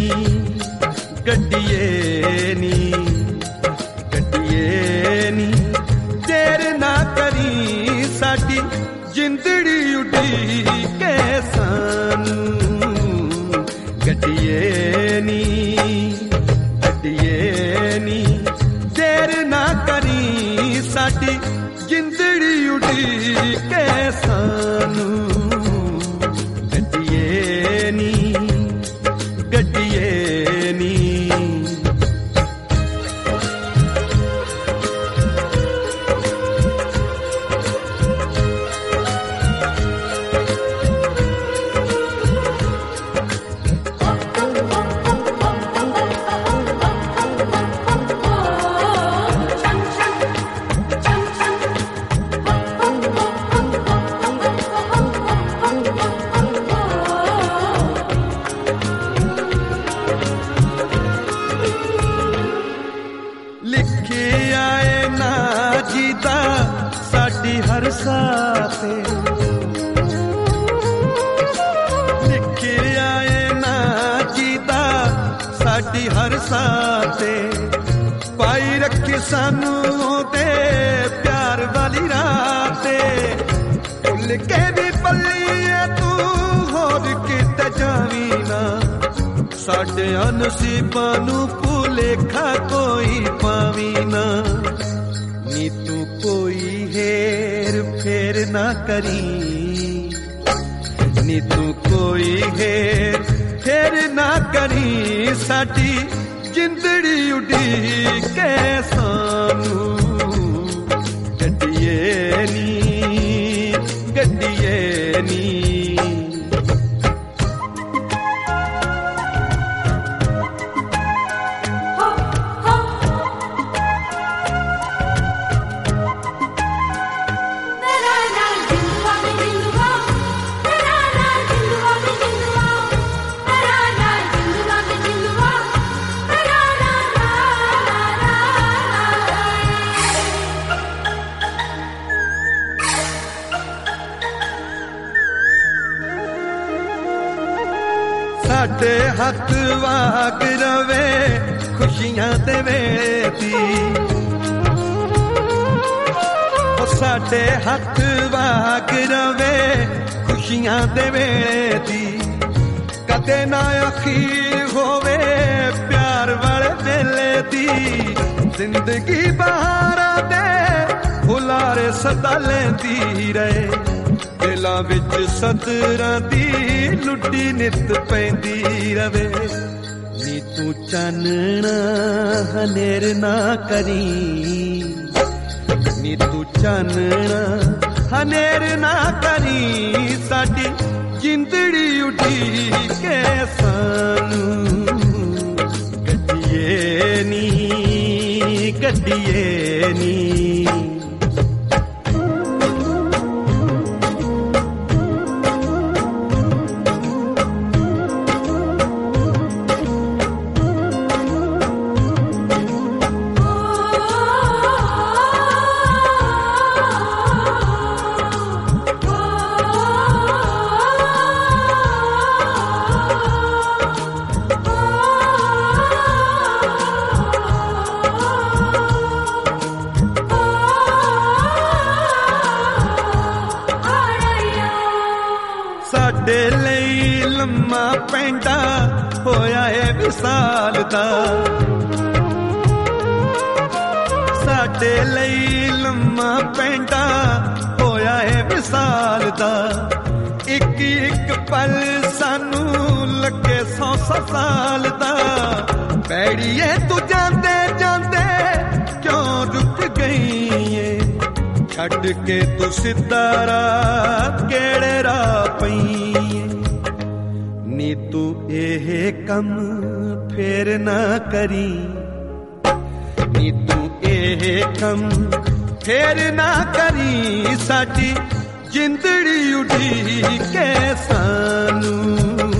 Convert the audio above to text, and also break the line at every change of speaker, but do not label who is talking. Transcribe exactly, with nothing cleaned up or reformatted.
गड्डिए नी गड्डिए नी देर ना करी साडी जिंदड़ी उड़ीके सानू गड्डिए नी गड्डिए नी देर ना करी साडी जिंदड़ी उड़ीके सानू गड्डिए नी गड्डिए नी लिखे आए ना जीता साडी हर साथे लिखे आए ना जीता साडी हर साथे पाई रखी सानू ते प्यार वाली राते भुल के भी पल्ली तू होर किते जावी ना साडे नसीबां नू भुलेखा कोई पावी ना नी तू कोई हेर फेर ना करी नी तू कोई हेर फेर ना करी साडी जिंदड़ी उड़ीके सानू गड्डिए नी गड्डिए नी साडे हथ वाग रवे खुशियां दे वेले दी साडे हथ वाग रवे खुशियां दे वेले दी कदे ना अखीर होवे प्यार वाले वेले दी जिंदगी बहारा दे हुलारे सदा लेंदी रहे दिलां विच सदरां दी लुटी नित पैंदी रवे नी तू चानना हनेर ना करी नी तू चानना हनेर ना करी साडी जिंदड़ी उड़ीके सानू गड्डिए नी गड्डिए नी साडे लई लम्मा पैंडा होया है विसाल दा साडे लई लम्मा पैंडा होया है विसाल दा एक एक पल सानू लगे सौ सौ साल दा पैड़िए तू जांदे जांदे क्यों रुक गई है छड़ के तू सिद्धा राह केड़े राह पई नी तू एह कम फेर ना करी नी तू एह कम फेर ना करी साडी जिंदड़ी उड़ीके सानू